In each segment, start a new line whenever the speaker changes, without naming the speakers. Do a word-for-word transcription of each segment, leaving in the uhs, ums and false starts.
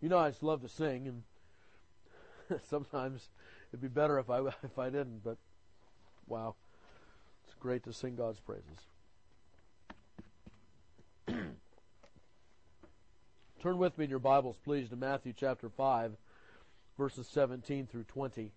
You know, I just love to sing, and sometimes it'd be better if I if I didn't. But wow, it's great to sing God's praises. Turn with me in your Bibles, please, to Matthew chapter five, verses seventeen through twenty.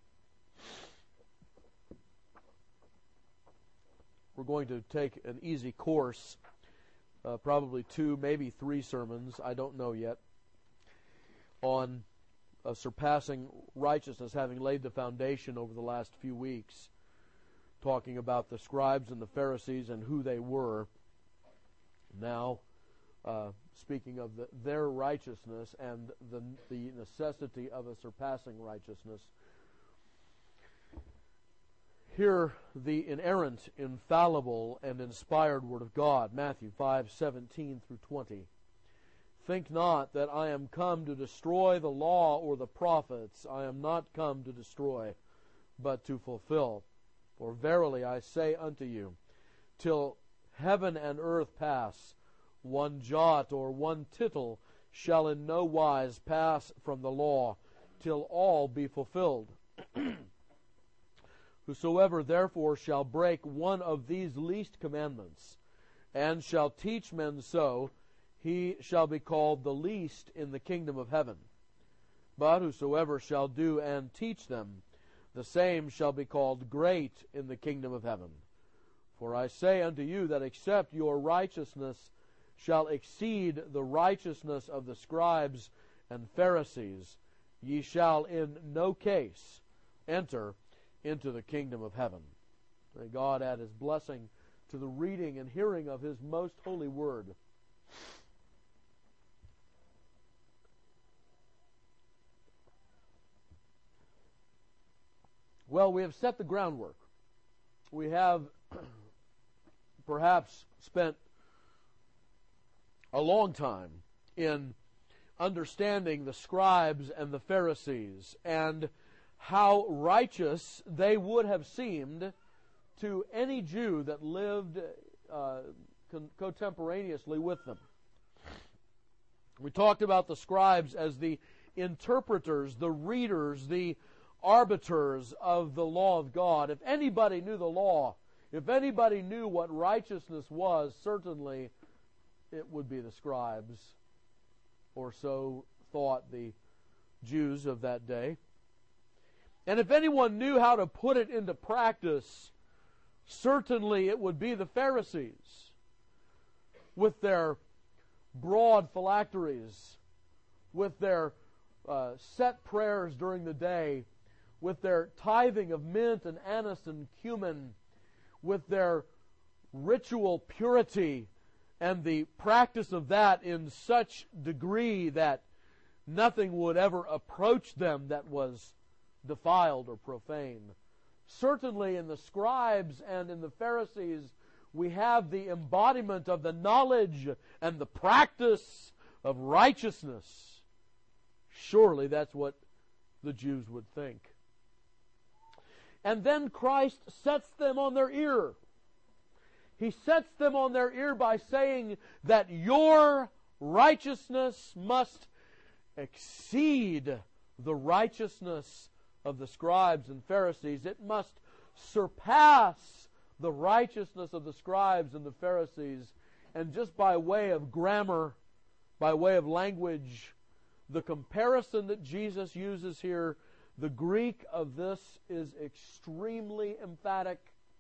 We're going to take an easy course, uh, probably two, maybe three sermons, I don't know yet, on uh, surpassing righteousness, having laid the foundation over the last few weeks, talking about the scribes and the Pharisees and who they were. Now, uh, speaking of the, their righteousness and the, the necessity of a surpassing righteousness. Hear the inerrant, infallible, and inspired Word of God, Matthew five, seventeen through twenty. Think not that I am come to destroy the law or the prophets. I am not come to destroy, but to fulfill. For verily I say unto you, till heaven and earth pass, one jot or one tittle shall in no wise pass from the law, till all be fulfilled. Whosoever therefore shall break one of these least commandments, and shall teach men so, he shall be called the least in the kingdom of heaven. But whosoever shall do and teach them, the same shall be called great in the kingdom of heaven. For I say unto you that except your righteousness shall exceed the righteousness of the scribes and Pharisees, ye shall in no case enter into the kingdom of heaven. May God add His blessing to the reading and hearing of His most holy word. Well, we have set the groundwork. We have perhaps spent a long time in understanding the scribes and the Pharisees and how righteous they would have seemed to any Jew that lived uh, con- contemporaneously with them. We talked about the scribes as the interpreters, the readers, the arbiters of the law of God. If anybody knew the law, if anybody knew what righteousness was, certainly it would be the scribes, or so thought the Jews of that day. And if anyone knew how to put it into practice, certainly it would be the Pharisees, with their broad phylacteries, with their uh, set prayers during the day, with their tithing of mint and anise and cumin, with their ritual purity and the practice of that in such degree that nothing would ever approach them that was defiled or profane. Certainly in the scribes and in the Pharisees, we have the embodiment of the knowledge and the practice of righteousness. Surely that's what the Jews would think. And then Christ sets them on their ear. He sets them on their ear by saying that your righteousness must exceed the righteousness of the scribes and Pharisees. It must surpass the righteousness of the scribes and the Pharisees. And just by way of grammar, by way of language, the comparison that Jesus uses here, the Greek of this is extremely emphatic.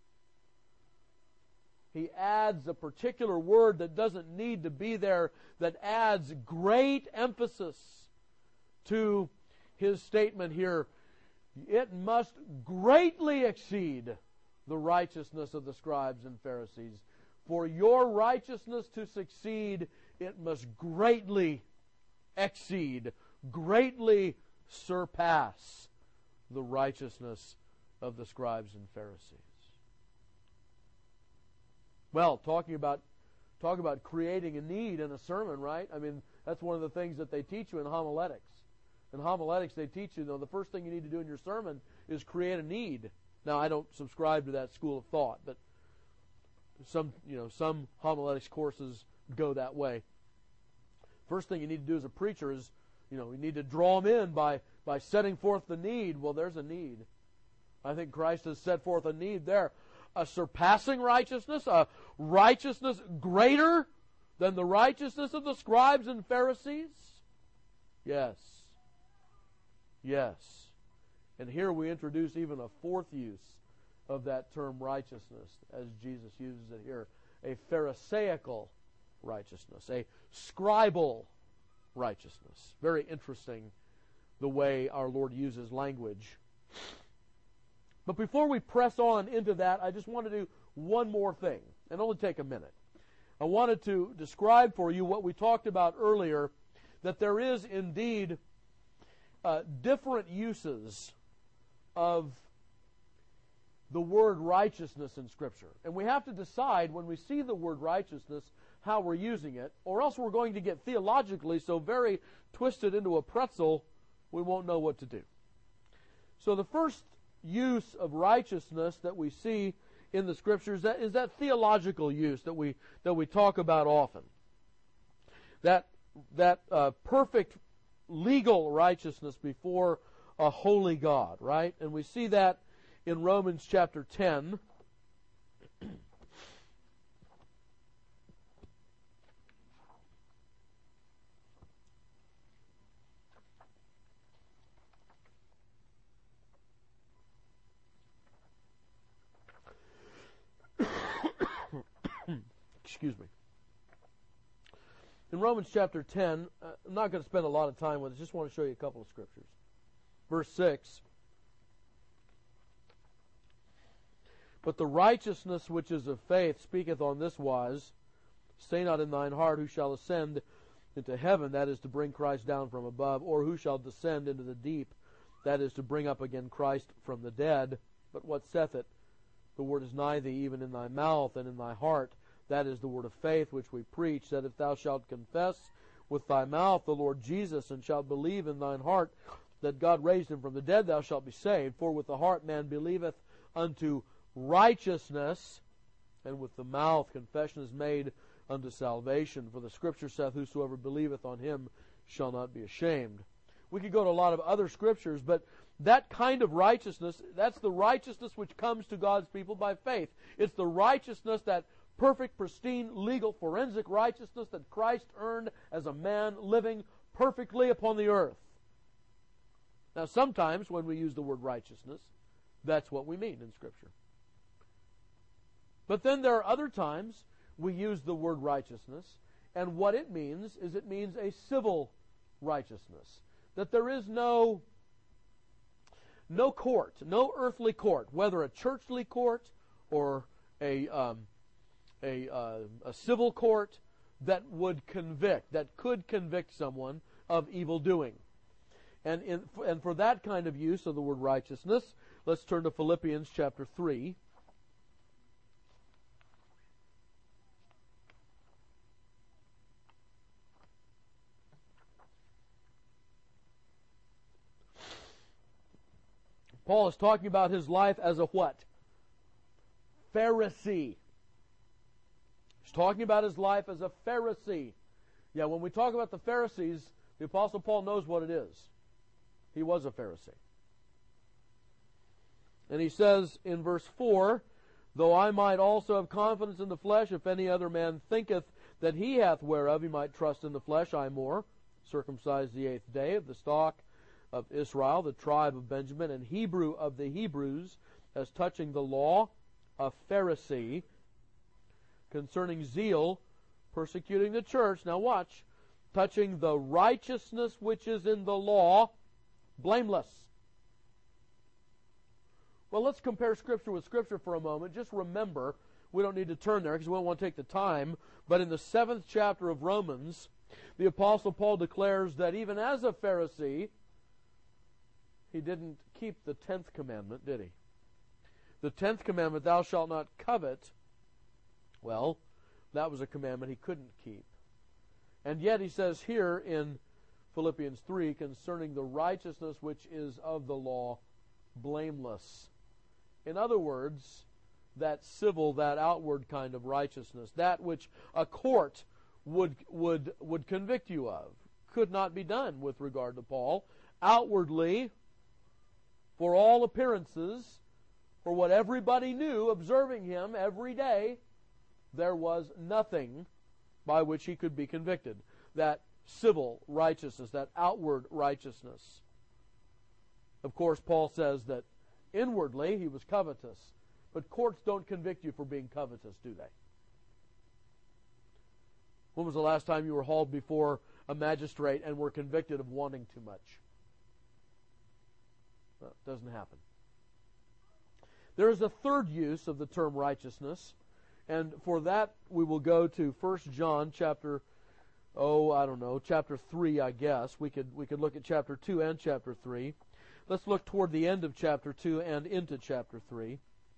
He adds a particular word that doesn't need to be there, that adds great emphasis to his statement here. It must greatly exceed the righteousness of the scribes and Pharisees. For your righteousness to succeed, it must greatly exceed, greatly surpass the righteousness of the scribes and Pharisees. Well, talking about talk about creating a need in a sermon, right? I mean, that's one of the things that they teach you in homiletics. In homiletics, they teach you, though, the first thing you need to do in your sermon is create a need. Now, I don't subscribe to that school of thought, but some, you know, some homiletics courses go that way. First thing you need to do as a preacher is You know, we need to draw them in by, by setting forth the need. Well, there's a need. I think Christ has set forth a need there. A surpassing righteousness, a righteousness greater than the righteousness of the scribes and Pharisees? Yes. Yes. And here we introduce even a fourth use of that term righteousness, as Jesus uses it here. A Pharisaical righteousness, a scribal righteousness. Very interesting the way our Lord uses language. But before we press on into that, I just want to do one more thing, and only take a minute. I wanted to describe for you what we talked about earlier, that there is indeed uh, different uses of the word righteousness in Scripture. And we have to decide when we see the word righteousness how we're using it, or else we're going to get theologically so very twisted into a pretzel we won't know what to do. So the first use of righteousness that we see in the Scriptures that is that theological use that we that we talk about often. That that uh, perfect legal righteousness before a holy God, right? And we see that in Romans chapter ten. Excuse me. In Romans chapter ten, uh, I'm not going to spend a lot of time with it. I just want to show you a couple of scriptures. Verse six. But the righteousness which is of faith speaketh on this wise, say not in thine heart, who shall ascend into heaven, that is to bring Christ down from above, or who shall descend into the deep, that is to bring up again Christ from the dead. But what saith it? The word is nigh thee, even in thy mouth and in thy heart. That is the word of faith which we preach, that if thou shalt confess with thy mouth the Lord Jesus, and shalt believe in thine heart that God raised him from the dead, thou shalt be saved. For with the heart man believeth unto righteousness, and with the mouth confession is made unto salvation. For the Scripture saith, whosoever believeth on him shall not be ashamed. We could go to a lot of other scriptures, but that kind of righteousness, that's the righteousness which comes to God's people by faith. It's the righteousness, that perfect, pristine, legal, forensic righteousness that Christ earned as a man living perfectly upon the earth. Now, sometimes when we use the word righteousness, that's what we mean in Scripture. But then there are other times we use the word righteousness, and what it means is it means a civil righteousness. That there is no, no court, no earthly court, whether a churchly court or a, um, a, uh, a civil court, that would convict, that could convict someone of evil doing. And, in, and for that kind of use of the word righteousness, let's turn to Philippians chapter three. Paul is talking about his life as a what? Pharisee. He's talking about his life as a Pharisee. Yeah, when we talk about the Pharisees, the Apostle Paul knows what it is. He was a Pharisee. And he says in verse four, though I might also have confidence in the flesh, if any other man thinketh that he hath whereof he might trust in the flesh, I more, circumcised the eighth day, of the stock of Israel, the tribe of Benjamin, and Hebrew of the Hebrews, as touching the law, a Pharisee, concerning zeal, persecuting the church. Now watch, touching the righteousness which is in the law, blameless. Well, let's compare Scripture with Scripture for a moment. Just remember, we don't need to turn there because we don't want to take the time, but in the seventh chapter of Romans, the Apostle Paul declares that even as a Pharisee, he didn't keep the tenth commandment, did he? The tenth commandment, thou shalt not covet, well, that was a commandment he couldn't keep. And yet he says here in Philippians three, concerning the righteousness which is of the law, blameless. In other words, that civil, that outward kind of righteousness, that which a court would would would convict you of, could not be done with regard to Paul. Outwardly, for all appearances, for what everybody knew, observing him every day, there was nothing by which he could be convicted. That civil righteousness, that outward righteousness. Of course, Paul says that inwardly he was covetous. But courts don't convict you for being covetous, do they? When was the last time you were hauled before a magistrate and were convicted of wanting too much? Well, it doesn't happen. There is a third use of the term righteousness, and for that we will go to First John chapter, oh, I don't know, chapter three, I guess. We could we could look at chapter two and chapter three. Let's look toward the end of chapter two and into chapter three.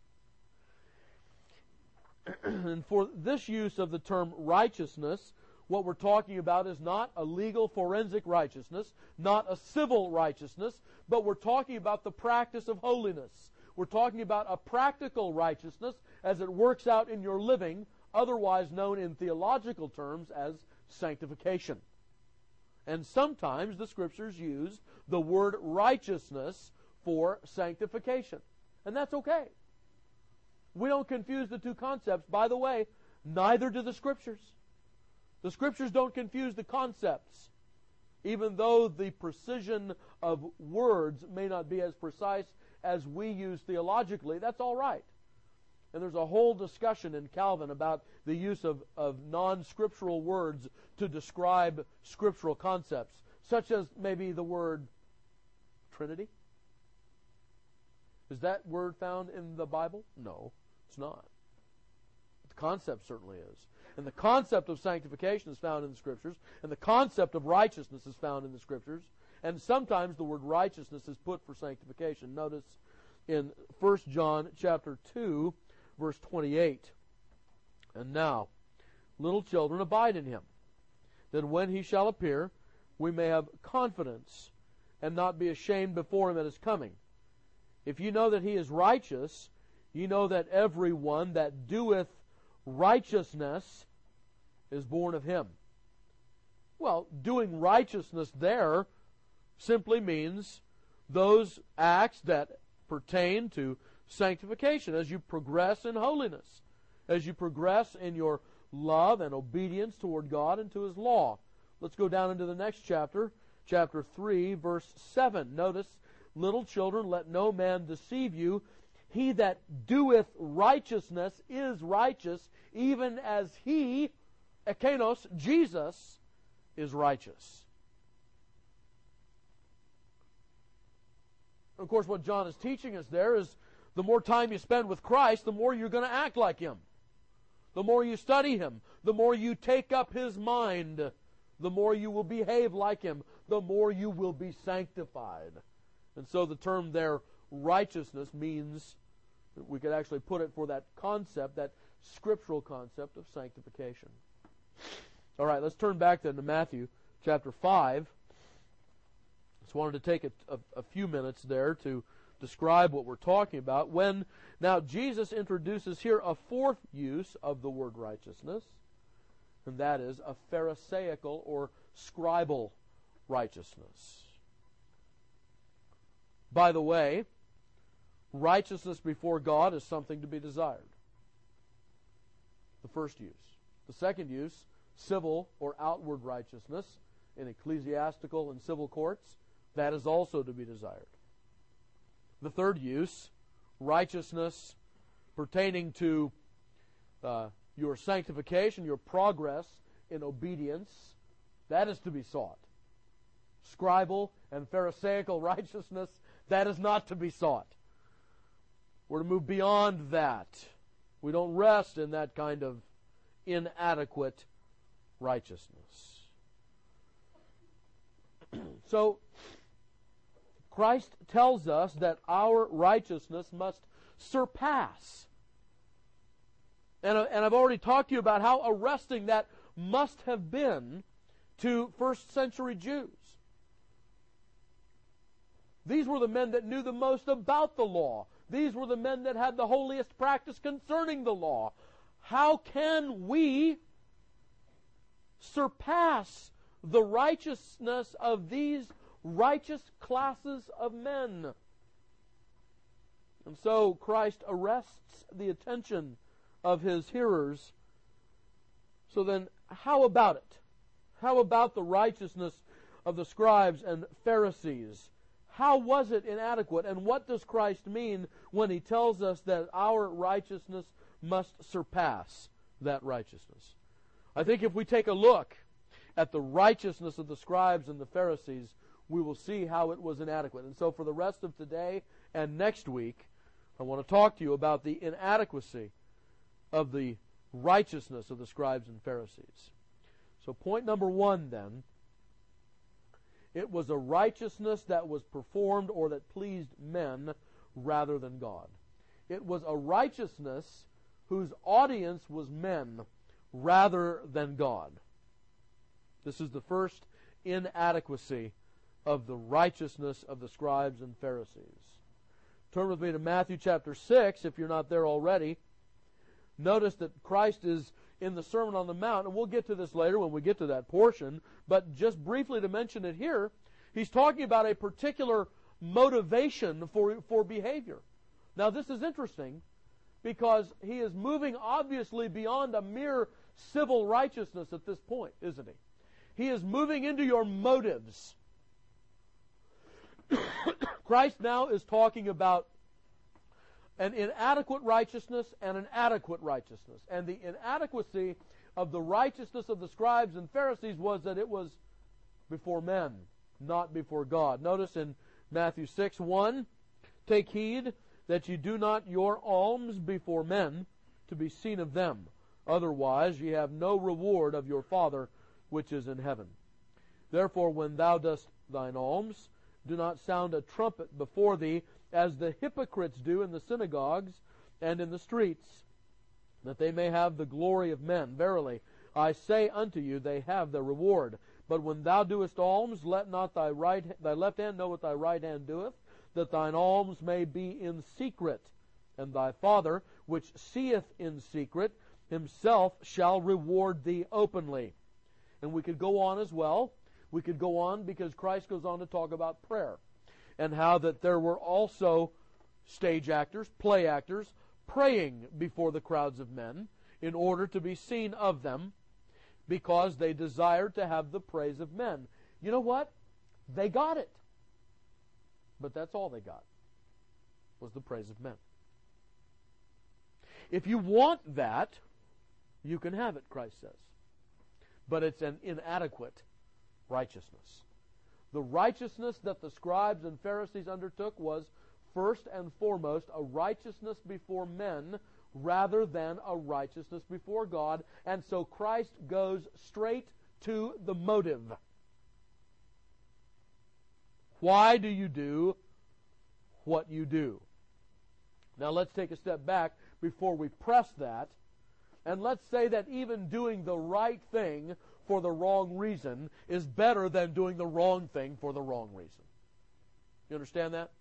And for this use of the term righteousness, what we're talking about is not a legal forensic righteousness, not a civil righteousness, but we're talking about the practice of holiness. We're talking about a practical righteousness as it works out in your living, otherwise known in theological terms as sanctification. And sometimes the Scriptures use the word righteousness for sanctification. And that's okay. We don't confuse the two concepts. By the way, neither do the Scriptures. The Scriptures don't confuse the concepts. Even though the precision of words may not be as precise as we use theologically, that's all right. And there's a whole discussion in Calvin about the use of, of non-scriptural words to describe scriptural concepts, such as maybe the word Trinity. Is that word found in the Bible? No, it's not. But the concept certainly is. And the concept of sanctification is found in the Scriptures, and the concept of righteousness is found in the Scriptures, and sometimes the word righteousness is put for sanctification. Notice in First John chapter two, verse twenty-eight. And now, little children, abide in him, that when he shall appear, we may have confidence, and not be ashamed before him at his coming. If you know that he is righteous, you know that every one that doeth righteousness is born of him. Well, doing righteousness there simply means those acts that pertain to sanctification as you progress in holiness, as you progress in your love and obedience toward God and to his law. Let's go down into the next chapter, chapter three, verse seven. Notice, little children, let no man deceive you. He that doeth righteousness is righteous, even as he, Ekenos, Jesus, is righteous. Of course, what John is teaching us there is the more time you spend with Christ, the more you're going to act like him. The more you study him, the more you take up his mind, the more you will behave like him, the more you will be sanctified. And so the term there, righteousness, means, we could actually put it for that concept, that scriptural concept of sanctification. All right, let's turn back then to Matthew chapter five. Just wanted to take a, a, a few minutes there to describe what we're talking about. When now Jesus introduces here a fourth use of the word righteousness, and that is a pharisaical or scribal righteousness. By the way, righteousness before God is something to be desired. The first use. The second use, civil or outward righteousness in ecclesiastical and civil courts, that is also to be desired. The third use, righteousness pertaining to uh, your sanctification, your progress in obedience, that is to be sought. Scribal and pharisaical righteousness, that is not to be sought. We're to move beyond that. We don't rest in that kind of inadequate righteousness. So, Christ tells us that our righteousness must surpass. And, and I've already talked to you about how arresting that must have been to first century Jews. These were the men that knew the most about the law. These were the men that had the holiest practice concerning the law. How can we surpass the righteousness of these righteous classes of men. And so Christ arrests the attention of his hearers. So then, how about it? How about the righteousness of the scribes and Pharisees? How was it inadequate? And what does Christ mean when he tells us that our righteousness must surpass that righteousness? I think if we take a look at the righteousness of the scribes and the Pharisees, we will see how it was inadequate. And so for the rest of today and next week, I want to talk to you about the inadequacy of the righteousness of the scribes and Pharisees. So point number one then, it was a righteousness that was performed or that pleased men rather than God. It was a righteousness whose audience was men rather than God. This is the first inadequacy of the righteousness of the scribes and Pharisees. Turn with me to Matthew chapter six, if you're not there already. Notice that Christ is in the Sermon on the Mount, and we'll get to this later when we get to that portion, but just briefly to mention it here, he's talking about a particular motivation for, for behavior. Now this is interesting because he is moving obviously beyond a mere civil righteousness at this point, isn't he? He is moving into your motives. Christ now is talking about an inadequate righteousness and an adequate righteousness. And the inadequacy of the righteousness of the scribes and Pharisees was that it was before men, not before God. Notice in Matthew six one, take heed that ye do not your alms before men to be seen of them. Otherwise ye have no reward of your Father which is in heaven. Therefore when thou dost thine alms, do not sound a trumpet before thee, as the hypocrites do in the synagogues and in the streets, that they may have the glory of men. Verily, I say unto you, they have their reward. But when thou doest alms, let not thy right, thy left hand know what thy right hand doeth, that thine alms may be in secret. And thy Father, which seeth in secret, himself shall reward thee openly. And we could go on as well. We could go on because Christ goes on to talk about prayer and how that there were also stage actors, play actors, praying before the crowds of men in order to be seen of them because they desired to have the praise of men. You know what? They got it. But that's all they got, was the praise of men. If you want that, you can have it, Christ says. But it's an inadequate righteousness. The righteousness that the scribes and Pharisees undertook was first and foremost a righteousness before men rather than a righteousness before God. And so Christ goes straight to the motive. Why do you do what you do? Now let's take a step back before we press that. And let's say that even doing the right thing for the wrong reason is better than doing the wrong thing for the wrong reason. You understand that?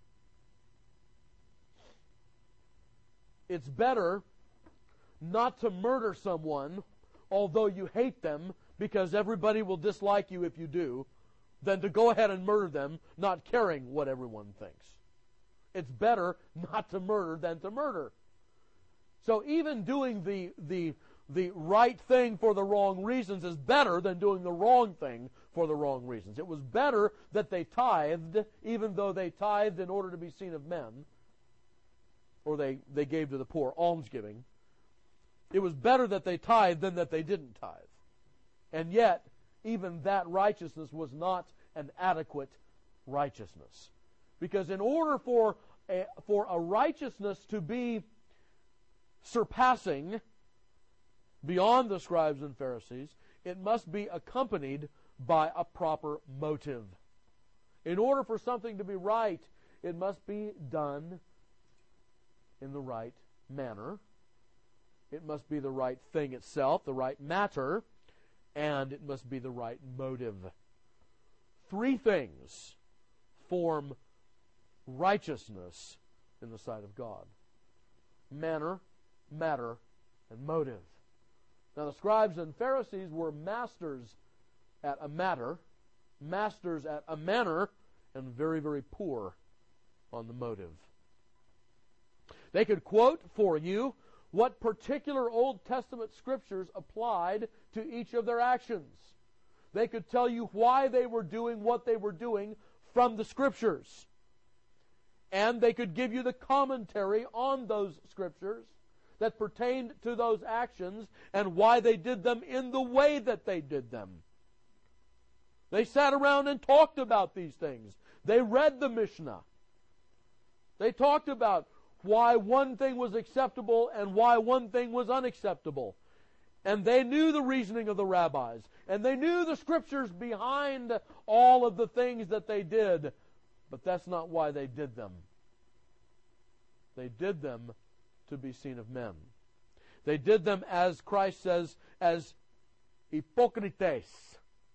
It's better not to murder someone, although you hate them, because everybody will dislike you if you do, than to go ahead and murder them, not caring what everyone thinks. It's better not to murder than to murder. So even doing the the the right thing for the wrong reasons is better than doing the wrong thing for the wrong reasons. It was better that they tithed, even though they tithed in order to be seen of men, or they, they gave to the poor, almsgiving. It was better that they tithed than that they didn't tithe. And yet, even that righteousness was not an adequate righteousness. Because in order for a, for a righteousness to be surpassing beyond the scribes and Pharisees, it must be accompanied by a proper motive. In order for something to be right, it must be done in the right manner. It must be the right thing itself, the right matter, and it must be the right motive. Three things form righteousness in the sight of God: manner, matter, and motive. Now the scribes and Pharisees were masters at a matter, masters at a manner, and very, very poor on the motive. They could quote for you what particular Old Testament scriptures applied to each of their actions. They could tell you why they were doing what they were doing from the scriptures. And they could give you the commentary on those scriptures that pertained to those actions and why they did them in the way that they did them. They sat around and talked about these things. They read the Mishnah. They talked about why one thing was acceptable and why one thing was unacceptable. And they knew the reasoning of the rabbis. And they knew the scriptures behind all of the things that they did. But that's not why they did them. They did them to be seen of men. They did them, as Christ says, as hypocrites.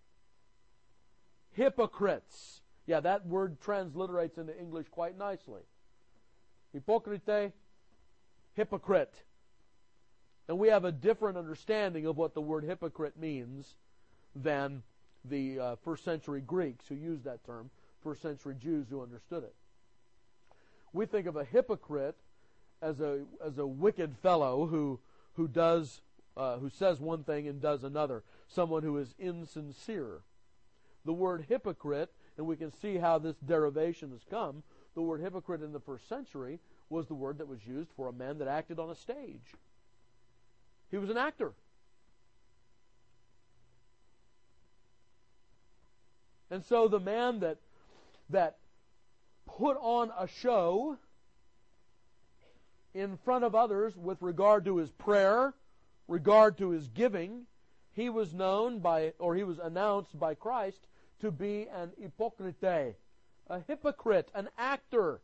Hypocrites. Yeah, that word transliterates into English quite nicely. Hypocrite, hypocrite. And we have a different understanding of what the word hypocrite means than the uh, first century Greeks who used that term, first century Jews who understood it. We think of a hypocrite as a as a wicked fellow who who does uh, who says one thing and does another, someone who is insincere. The word hypocrite, and we can see how this derivation has come. The word hypocrite in the first century was the word that was used for a man that acted on a stage. He was an actor. And so the man that that put on a show in front of others with regard to his prayer, regard to his giving, he was known by, or he was announced by Christ to be an hypocrite, a hypocrite, an actor.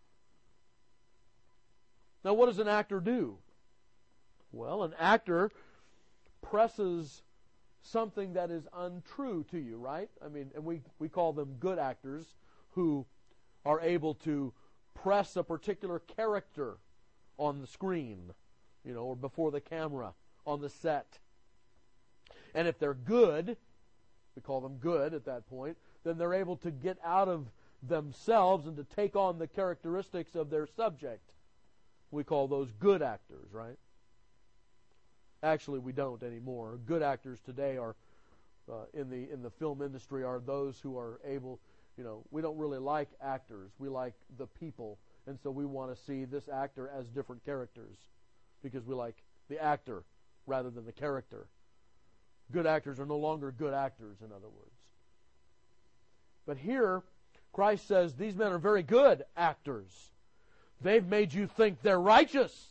Now, what does an actor do? Well, an actor presses something that is untrue to you, right? I mean, and we, we call them good actors who are able to press a particular character on the screen, you know, or before the camera, on the set. And if they're good, we call them good at that point, then they're able to get out of themselves and to take on the characteristics of their subject. We call those good actors, right? Actually, we don't anymore. Good actors today are, uh, in the in the film industry, are those who are able, you know, we don't really like actors. We like the people. And so we want to see this actor as different characters because we like the actor rather than the character. Good actors are no longer good actors, in other words. But here, Christ says these men are very good actors. They've made you think they're righteous.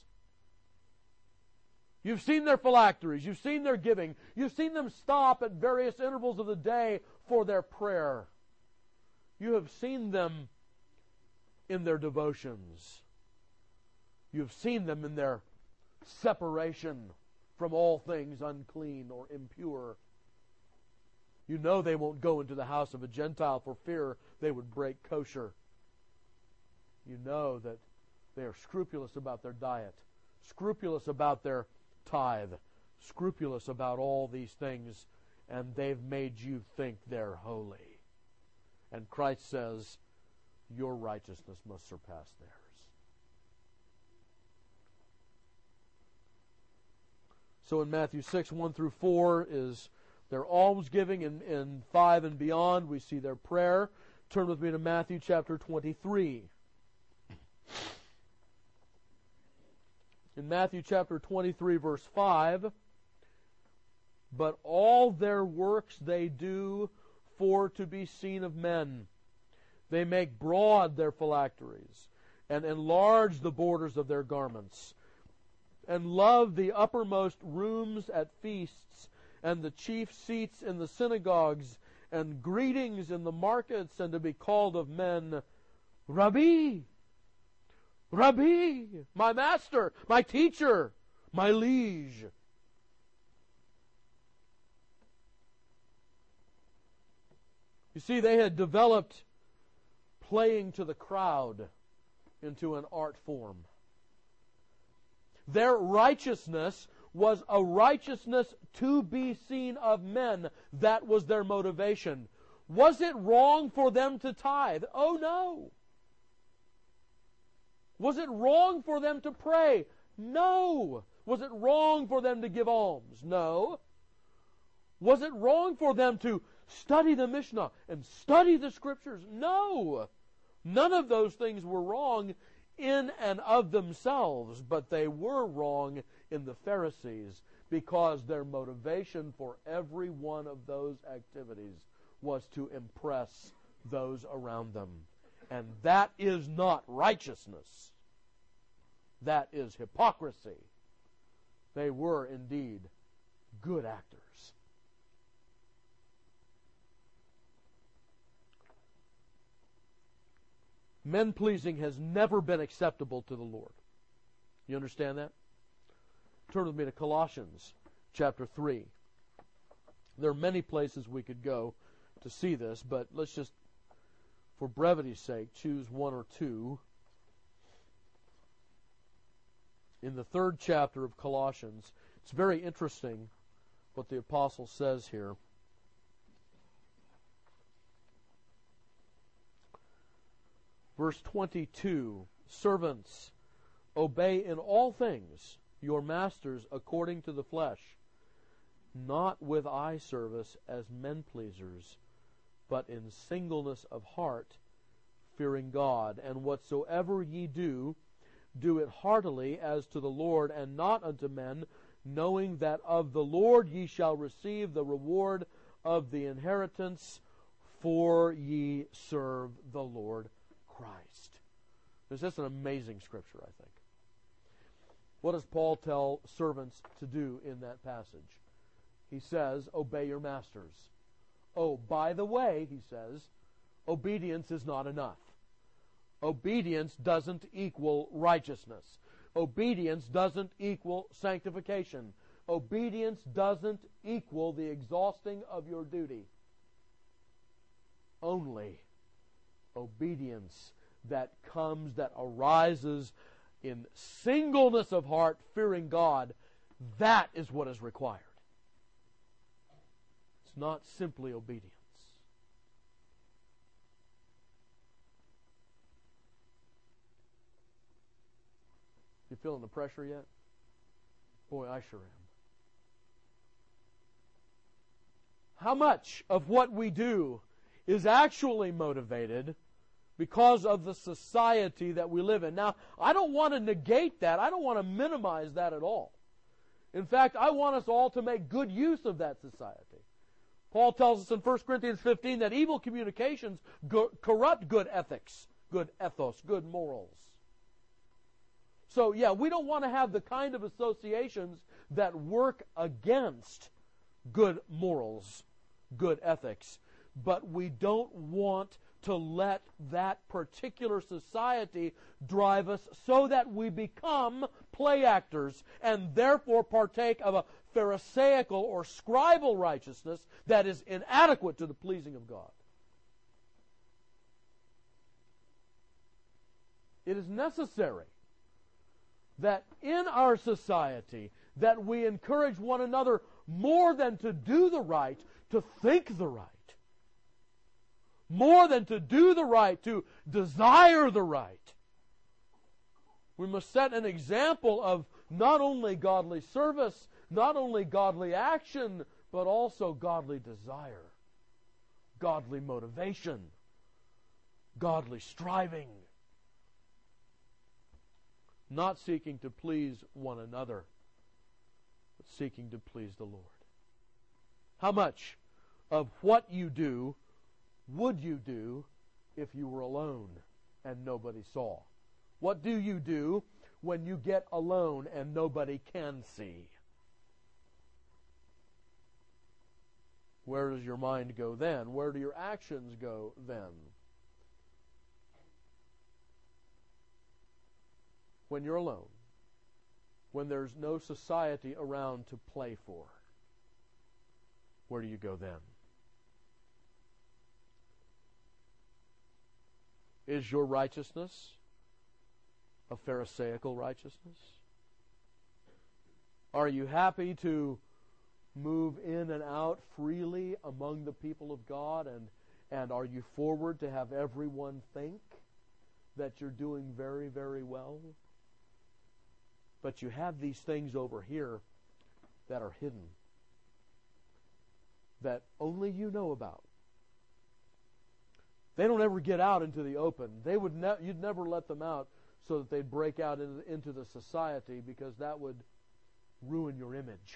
You've seen their phylacteries. You've seen their giving. You've seen them stop at various intervals of the day for their prayer. You have seen them in their devotions. You have seen them in their separation from all things unclean or impure. You know they won't go into the house of a Gentile for fear they would break kosher. You know that they are scrupulous about their diet, scrupulous about their tithe, scrupulous about all these things, and they've made you think they're holy. And Christ says, your righteousness must surpass theirs. So in Matthew six, one through four is their almsgiving. In, in five and beyond, we see their prayer. Turn with me to Matthew chapter twenty-three. In Matthew chapter twenty-three, verse five, but all their works they do for to be seen of men. They make broad their phylacteries, and enlarge the borders of their garments, and love the uppermost rooms at feasts, and the chief seats in the synagogues, and greetings in the markets, and to be called of men, Rabbi, Rabbi, my master, my teacher, my liege. You see, they had developed playing to the crowd into an art form. Their righteousness was a righteousness to be seen of men. That was their motivation. Was it wrong for them to tithe? Oh no. Was it wrong for them to pray? No. Was it wrong for them to give alms? No. Was it wrong for them to study the Mishnah and study the Scriptures? No. None of those things were wrong in and of themselves, but they were wrong in the Pharisees because their motivation for every one of those activities was to impress those around them. And that is not righteousness. That is hypocrisy. They were indeed good actors. Men-pleasing has never been acceptable to the Lord. You understand that? Turn with me to Colossians chapter three. There are many places we could go to see this, but let's just, for brevity's sake, choose one or two. In the third chapter of Colossians, it's very interesting what the apostle says here. Verse twenty-two, servants, obey in all things your masters according to the flesh, not with eye service as men pleasers, but in singleness of heart, fearing God. And whatsoever ye do, do it heartily as to the Lord, and not unto men, knowing that of the Lord ye shall receive the reward of the inheritance, for ye serve the Lord Christ. This is an amazing scripture, I think. What does Paul tell servants to do in that passage? He says, obey your masters. Oh, by the way, he says, obedience is not enough. Obedience doesn't equal righteousness. Obedience doesn't equal sanctification. Obedience doesn't equal the exhausting of your duty. Only obedience that comes, that arises in singleness of heart, fearing God, that is what is required. It's not simply obedience. You feeling the pressure yet? Boy, I sure am. How much of what we do is actually motivated because of the society that we live in? Now, I don't want to negate that. I don't want to minimize that at all. In fact, I want us all to make good use of that society. Paul tells us in First Corinthians fifteen that evil communications go- corrupt good ethics, good ethos, good morals. So, yeah, we don't want to have the kind of associations that work against good morals, good ethics. But we don't want to let that particular society drive us so that we become play actors and therefore partake of a pharisaical or scribal righteousness that is inadequate to the pleasing of God. It is necessary that in our society that we encourage one another more than to do the right, to think the right. More than to do the right, to desire the right. We must set an example of not only godly service, not only godly action, but also godly desire, godly motivation, godly striving. Not seeking to please one another, but seeking to please the Lord. How much of what you do would you do if you were alone and nobody saw? What do you do when you get alone and nobody can see? Where does your mind go then? Where do your actions go then? When you're alone, when there's no society around to play for, where do you go then? Is your righteousness a pharisaical righteousness? Are you happy to move in and out freely among the people of God? And, and are you forward to have everyone think that you're doing very, very well? But you have these things over here that are hidden, that only you know about. They don't ever get out into the open. They would ne- you'd never let them out so that they'd break out in, into the society, because that would ruin your image.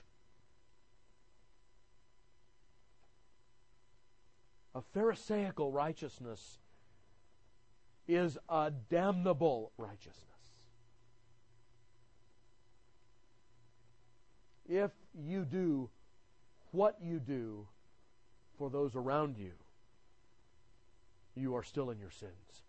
A Pharisaical righteousness is a damnable righteousness. If you do what you do for those around you, you are still in your sins.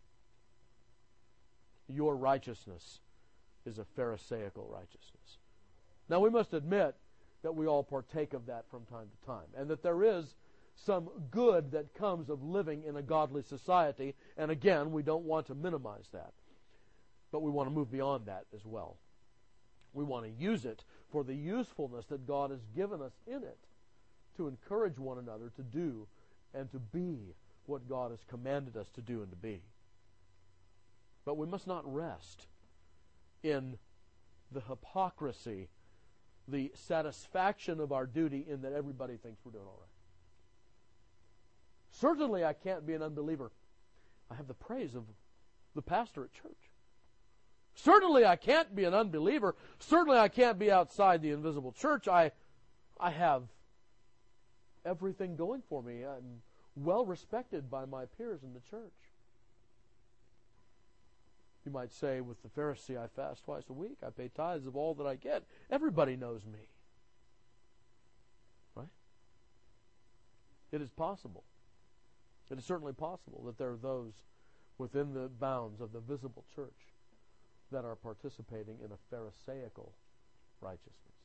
Your righteousness is a Pharisaical righteousness. Now, we must admit that we all partake of that from time to time, and that there is some good that comes of living in a godly society, and again, we don't want to minimize that, but we want to move beyond that as well. We want to use it for the usefulness that God has given us in it, to encourage one another to do and to be what God has commanded us to do and to be. But we must not rest in the hypocrisy, the satisfaction of our duty in that everybody thinks we're doing all right. Certainly I can't be an unbeliever. I have the praise of the pastor at church. Certainly I can't be an unbeliever. Certainly I can't be outside the invisible church. I, I have everything going for me. I'm well respected by my peers in the church. You might say, with the Pharisee, I fast twice a week. I pay tithes of all that I get. Everybody knows me. Right? It is possible. It is certainly possible that there are those within the bounds of the visible church that are participating in a Pharisaical righteousness.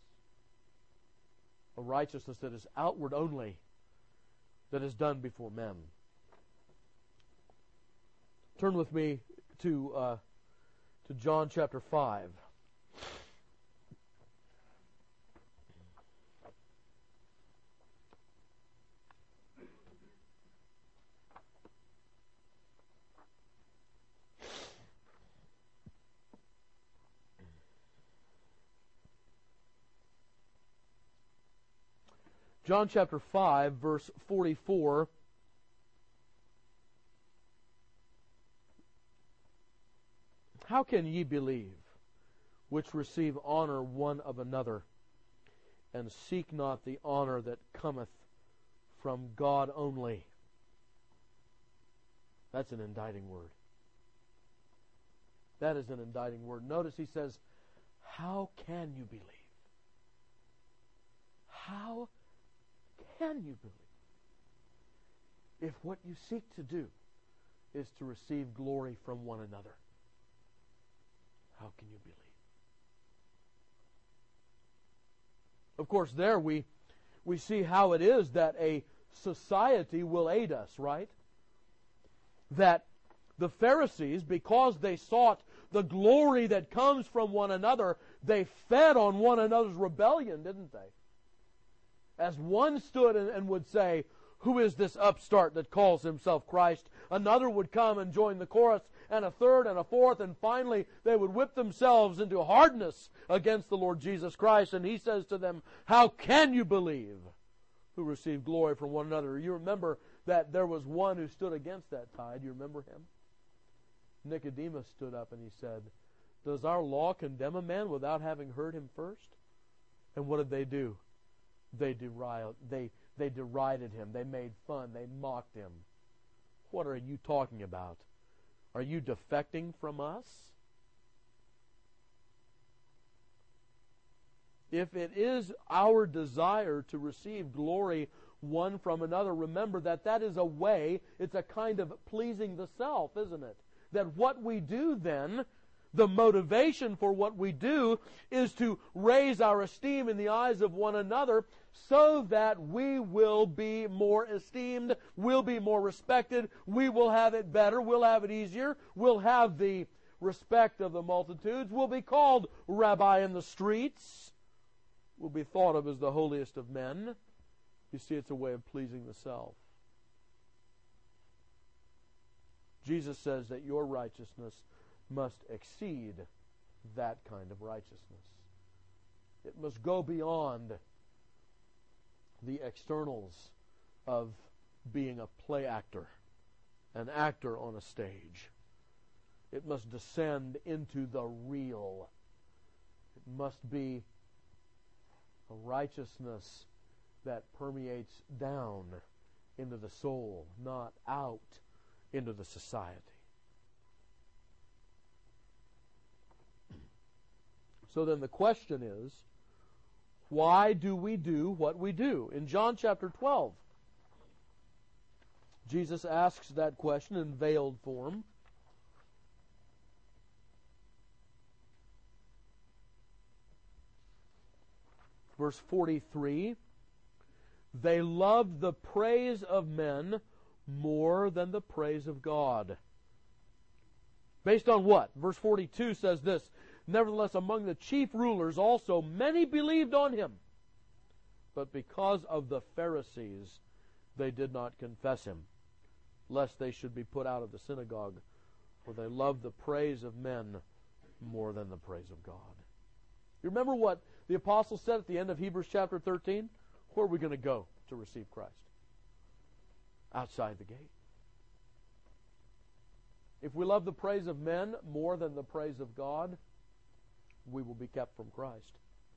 A righteousness that is outward only, that is done before men. Turn with me to uh, to John chapter five. John chapter five, verse forty-four. How can ye believe, which receive honor one of another, and seek not the honor that cometh from God only? That's an indicting word. That is an indicting word. Notice he says, how can you believe? How can you believe if what you seek to do is to receive glory from one another? How can you believe? Of course, there we we see how it is that a society will aid us, right? That the Pharisees, because they sought the glory that comes from one another, they fed on one another's rebellion, didn't they? As one stood and, and would say, who is this upstart that calls himself Christ? Another would come and join the chorus, and a third and a fourth, and finally they would whip themselves into hardness against the Lord Jesus Christ. And he says to them, how can you believe who receive glory from one another? You remember that there was one who stood against that tide. You remember him? Nicodemus stood up and he said, does our law condemn a man without having heard him first? And what did they do? They derided, they, they derided him. They made fun. They mocked him. What are you talking about? Are you defecting from us? If it is our desire to receive glory one from another, remember that that is a way, it's a kind of pleasing the self, isn't it? That what we do then, the motivation for what we do is to raise our esteem in the eyes of one another so that we will be more esteemed, we'll be more respected, we will have it better, we'll have it easier, we'll have the respect of the multitudes, we'll be called rabbi in the streets. will be thought of as the holiest of men. You see, it's a way of pleasing the self. Jesus says that your righteousness must exceed that kind of righteousness. It must go beyond the externals of being a play actor, an actor on a stage. It must descend into the real. It must be a righteousness that permeates down into the soul, not out into the society. So then the question is, why do we do what we do? In John chapter twelve, Jesus asks that question in veiled form. Verse forty-three, they loved the praise of men more than the praise of God. Based on what? Verse forty-two says this, nevertheless among the chief rulers also many believed on him, but because of the Pharisees they did not confess him, lest they should be put out of the synagogue, for they loved the praise of men more than the praise of God. You remember what the apostle said at the end of Hebrews chapter thirteen? Where are we going to go to receive Christ? Outside the gate. If we love the praise of men more than the praise of God, we will be kept from Christ.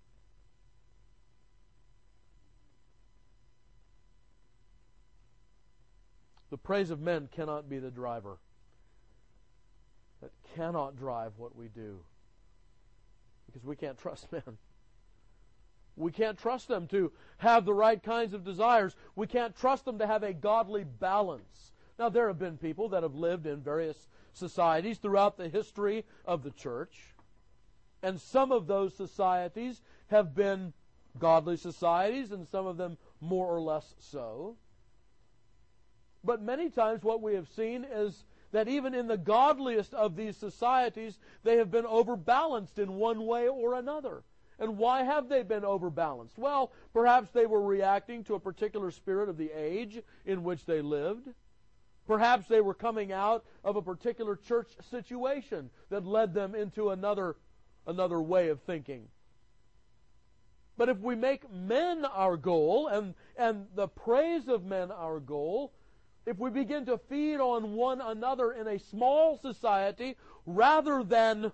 The praise of men cannot be the driver. That cannot drive what we do. Because we can't trust men. We can't trust them to have the right kinds of desires. We can't trust them to have a godly balance. Now, there have been people that have lived in various societies throughout the history of the church. And some of those societies have been godly societies, and some of them more or less so. But many times what we have seen is that even in the godliest of these societies, they have been overbalanced in one way or another. And why have they been overbalanced? Well, perhaps they were reacting to a particular spirit of the age in which they lived. Perhaps they were coming out of a particular church situation that led them into another, another way of thinking. But if we make men our goal and, and the praise of men our goal, if we begin to feed on one another in a small society rather than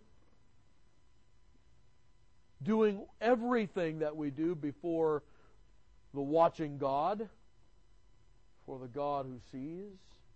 doing everything that we do before the watching God, for the God who sees,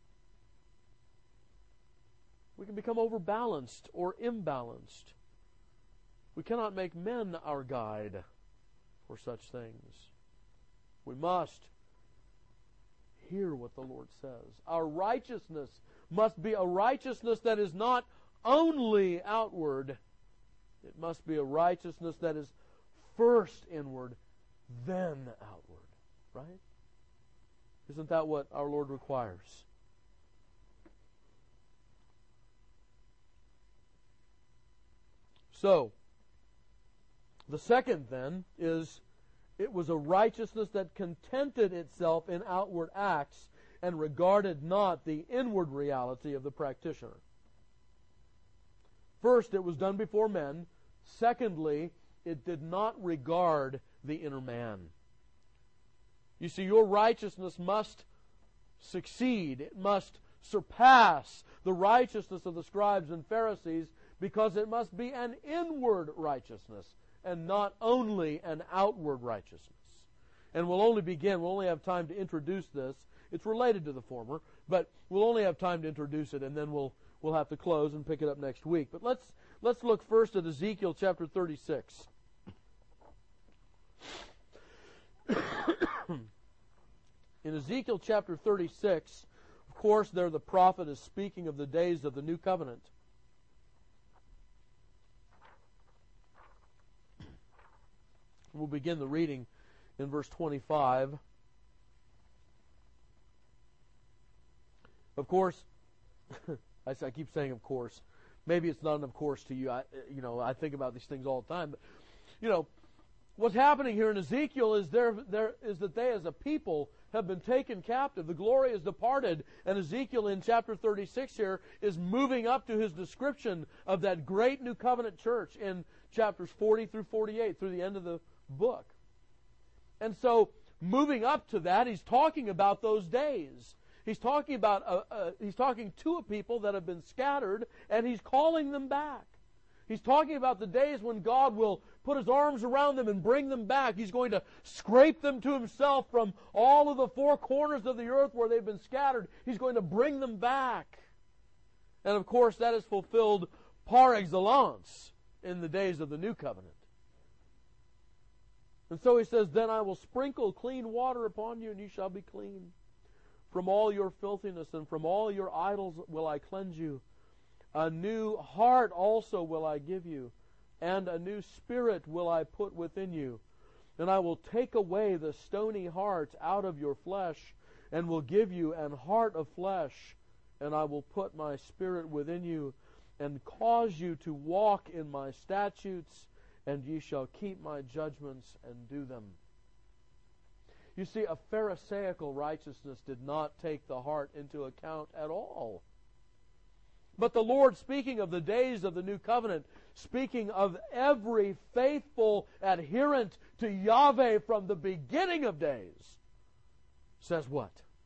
we can become overbalanced or imbalanced. We cannot make men our guide for such things. We must hear what the Lord says. Our righteousness must be a righteousness that is not only outward. It must be a righteousness that is first inward, then outward. Right? Isn't that what our Lord requires? So, the second then is, it was a righteousness that contented itself in outward acts and regarded not the inward reality of the practitioner. First, it was done before men. Secondly, it did not regard the inner man. You see, your righteousness must succeed. It must surpass the righteousness of the scribes and Pharisees, because it must be an inward righteousness and not only an outward righteousness. And we'll only begin, we'll only have time to introduce this. It's related to the former, but we'll only have time to introduce it, and then we'll we'll have to close and pick it up next week. But let's let's look first at Ezekiel chapter thirty-six. In Ezekiel chapter thirty-six, of course, there the prophet is speaking of the days of the new covenant. We'll begin the reading in verse twenty-five. Of course, I keep saying of course. Maybe it's not an of course to you. I, you know, I think about these things all the time. But, you know, what's happening here in Ezekiel is there, there is that they as a people have been taken captive. The glory is departed, and Ezekiel in chapter thirty-six here is moving up to his description of that great new covenant church in chapters forty through forty-eight, through the end of the book. And so, moving up to that, he's talking about those days. He's talking about uh, uh, he's talking to a people that have been scattered, and he's calling them back. He's talking about the days when God will put His arms around them and bring them back. He's going to scrape them to Himself from all of the four corners of the earth where they've been scattered. He's going to bring them back. And of course, that is fulfilled par excellence in the days of the New Covenant. And so He says, "Then I will sprinkle clean water upon you, and you shall be clean. From all your filthiness and from all your idols will I cleanse you. A new heart also will I give you, and a new spirit will I put within you. And I will take away the stony heart out of your flesh, and will give you an heart of flesh. And I will put my spirit within you, and cause you to walk in my statutes, and ye shall keep my judgments and do them." You see, a Pharisaical righteousness did not take the heart into account at all. But the Lord, speaking of the days of the New Covenant, speaking of every faithful adherent to Yahweh from the beginning of days, says what?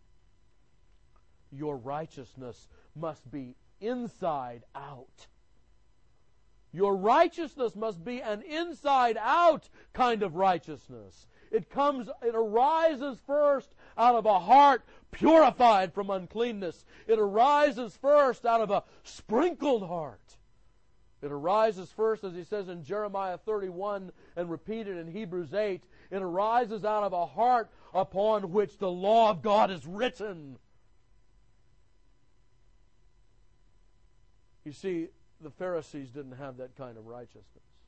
Your righteousness must be inside out. Your righteousness must be an inside out kind of righteousness. It comes, it arises first out of a heart purified from uncleanness. It arises first out of a sprinkled heart. It arises first, as he says in Jeremiah thirty-one and repeated in Hebrews eight, it arises out of a heart upon which the law of God is written. You see, the Pharisees didn't have that kind of righteousness.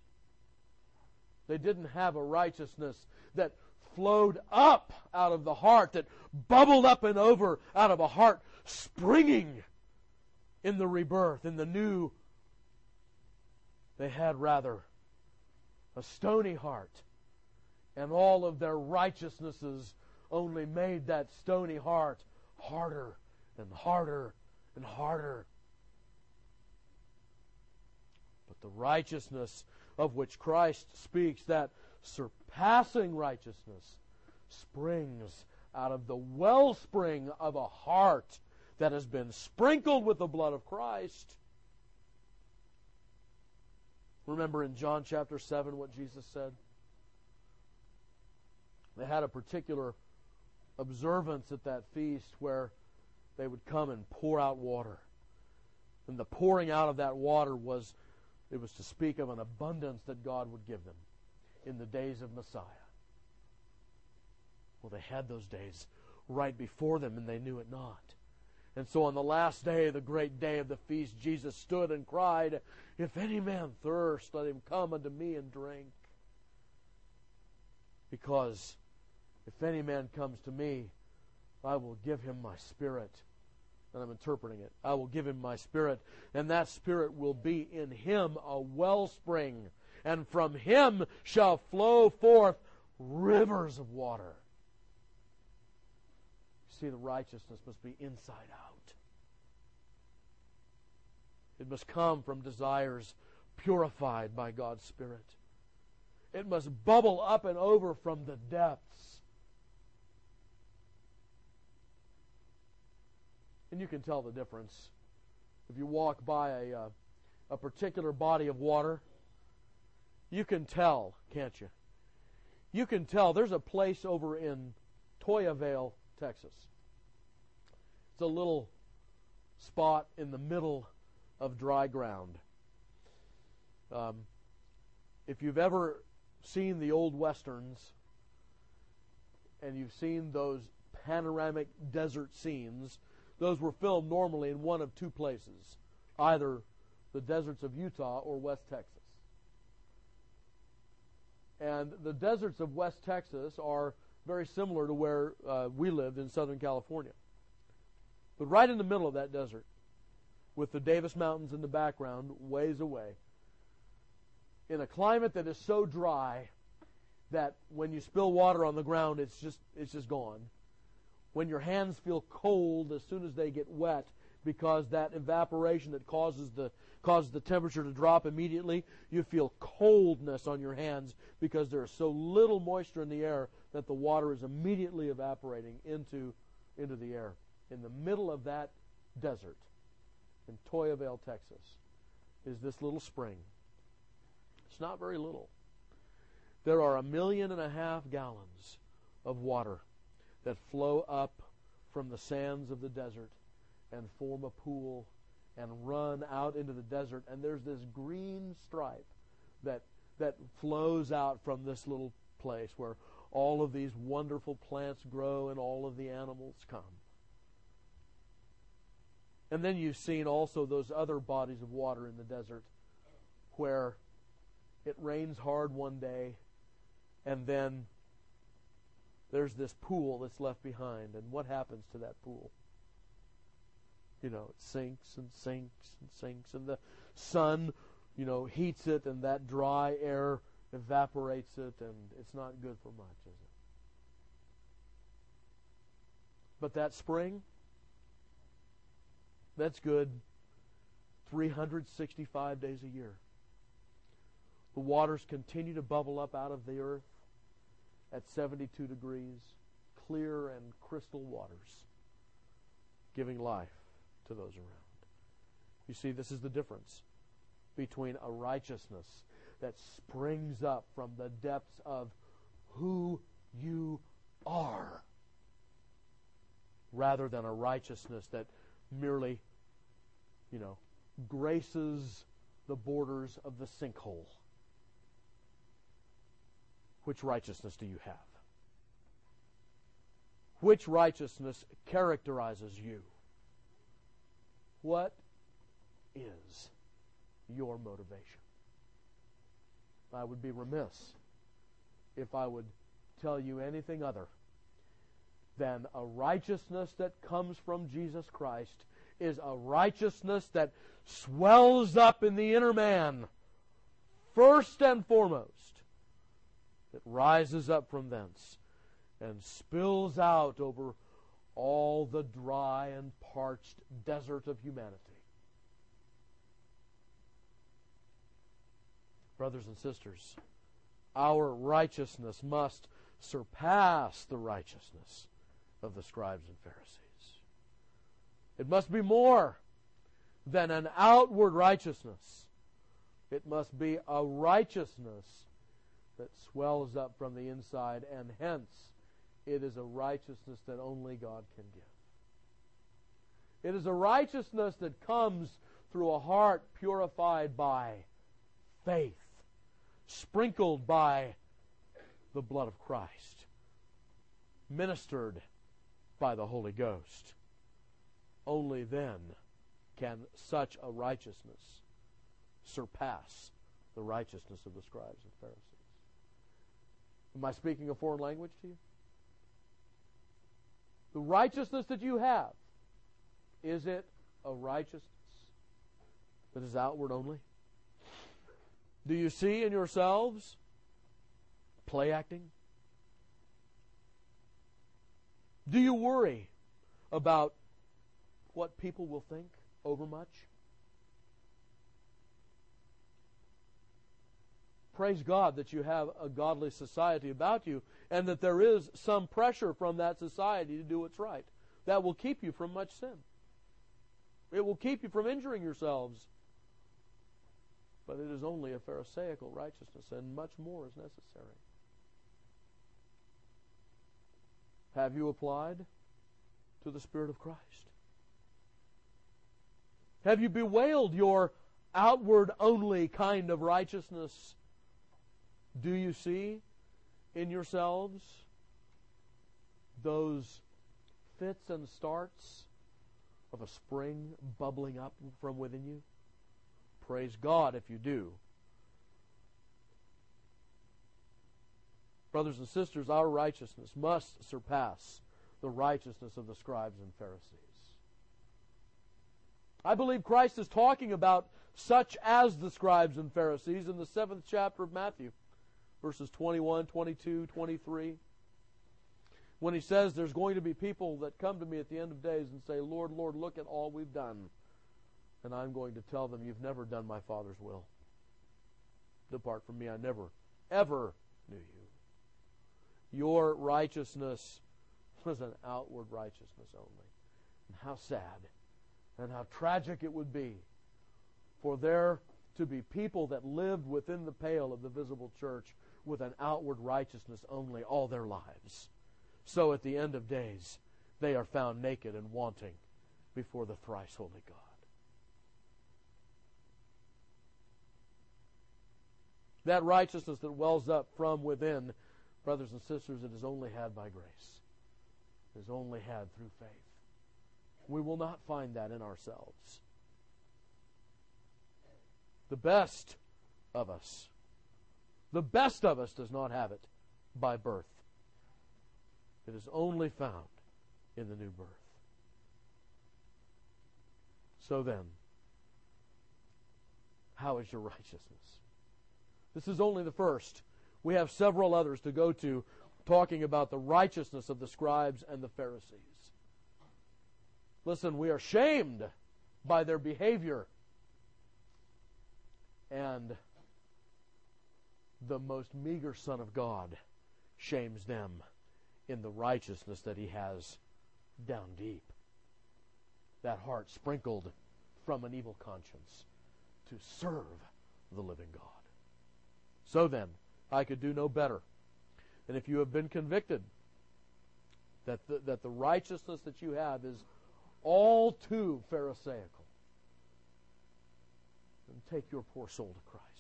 They didn't have a righteousness that flowed up out of the heart, that bubbled up and over out of a heart springing in the rebirth, in the new. They had rather a stony heart, and all of their righteousnesses only made that stony heart harder and harder and harder. But the righteousness of which Christ speaks, that surpassing righteousness, springs out of the wellspring of a heart that has been sprinkled with the blood of Christ. Remember in John chapter seven what Jesus said? They had a particular observance at that feast where they would come and pour out water. And the pouring out of that water was It was to speak of an abundance that God would give them in the days of Messiah. Well, they had those days right before them, and they knew it not. And so on the last day, the great day of the feast, Jesus stood and cried, "If any man thirst, let him come unto me and drink. Because if any man comes to me, I will give him my Spirit." And I'm interpreting it. "I will give him my Spirit, and that Spirit will be in him a wellspring, and from him shall flow forth rivers of water." See, the righteousness must be inside out. It must come from desires purified by God's Spirit. It must bubble up and over from the depths. And you can tell the difference. If you walk by a, uh, a particular body of water, you can tell, can't you? You can tell. There's a place over in Toyavale, Texas. It's a little spot in the middle of dry ground. Um, if you've ever seen the old westerns, and you've seen those panoramic desert scenes, those were filmed normally in one of two places, either the deserts of Utah or West Texas. And the deserts of West Texas are very similar to where uh, we lived in Southern California. But right in the middle of that desert, with the Davis Mountains in the background, ways away, in a climate that is so dry that when you spill water on the ground, it's just it's just gone. When your hands feel cold as soon as they get wet, because that evaporation that causes the causes the temperature to drop immediately, you feel coldness on your hands because there is so little moisture in the air that the water is immediately evaporating into, into the air. In the middle of that desert, in Toyavale, Texas, is this little spring. It's not very little. There are a million and a half gallons of water that flow up from the sands of the desert and form a pool and run out into the desert. And there's this green stripe that that flows out from this little place where all of these wonderful plants grow and all of the animals come. And then you've seen also those other bodies of water in the desert where it rains hard one day and then there's this pool that's left behind. And what happens to that pool? You know, it sinks and sinks and sinks, and the sun, you know, heats it, and that dry air evaporates it, and it's not good for much, is it? But that spring, that's good three hundred sixty-five days a year. The waters continue to bubble up out of the earth at seventy-two degrees, clear and crystal waters, giving life to those around. You see, this is the difference between a righteousness that springs up from the depths of who you are, rather than a righteousness that merely, you know, graces the borders of the sinkhole. Which righteousness do you have? Which righteousness characterizes you? What is your motivation? I would be remiss if I would tell you anything other than a righteousness that comes from Jesus Christ is a righteousness that swells up in the inner man, first and foremost. It rises up from thence and spills out over all the dry and parched desert of humanity. Brothers and sisters, our righteousness must surpass the righteousness of the scribes and Pharisees. It must be more than an outward righteousness. It must be a righteousness that swells up from the inside, and hence it is a righteousness that only God can give. It is a righteousness that comes through a heart purified by faith, sprinkled by the blood of Christ, ministered by the Holy Ghost. Only then can such a righteousness surpass the righteousness of the scribes and Pharisees. Am I speaking a foreign language to you? The righteousness that you have, is it a righteousness that is outward only? Do you see in yourselves play acting? Do you worry about what people will think overmuch? Praise God that you have a godly society about you and that there is some pressure from that society to do what's right. That will keep you from much sin. It will keep you from injuring yourselves. But it is only a Pharisaical righteousness, and much more is necessary. Have you applied to the Spirit of Christ? Have you bewailed your outward-only kind of righteousness? Do you see in yourselves those fits and starts of a spring bubbling up from within you? Praise God if you do. Brothers and sisters, our righteousness must surpass the righteousness of the scribes and Pharisees. I believe Christ is talking about such as the scribes and Pharisees in the seventh chapter of Matthew, verses twenty-one, twenty-two, twenty-three. When he says there's going to be people that come to me at the end of days and say, Lord, Lord, look at all we've done. And I'm going to tell them, you've never done my Father's will. Depart from me, I never, ever knew you. Your righteousness was an outward righteousness only. And how sad and how tragic it would be for there to be people that lived within the pale of the visible church with an outward righteousness only all their lives. So at the end of days, they are found naked and wanting before the thrice holy God. That righteousness that wells up from within, brothers and sisters, it is only had by grace. It is only had through faith. We will not find that in ourselves. The best of us, the best of us does not have it by birth. It is only found in the new birth. So then, how is your righteousness? This is only the first. We have several others to go to talking about the righteousness of the scribes and the Pharisees. Listen, we are shamed by their behavior. And the most meager Son of God shames them in the righteousness that He has down deep. That heart sprinkled from an evil conscience to serve the living God. So then, I could do no better than if you have been convicted that the, that the righteousness that you have is all too Pharisaical. And take your poor soul to Christ.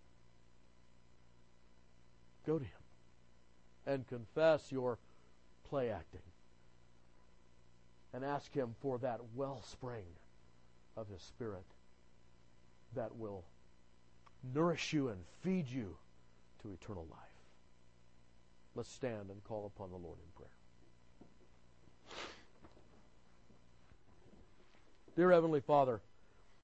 Go to Him and confess your play acting. And ask Him for that wellspring of His Spirit that will nourish you and feed you to eternal life. Let's stand and call upon the Lord in prayer. Dear Heavenly Father,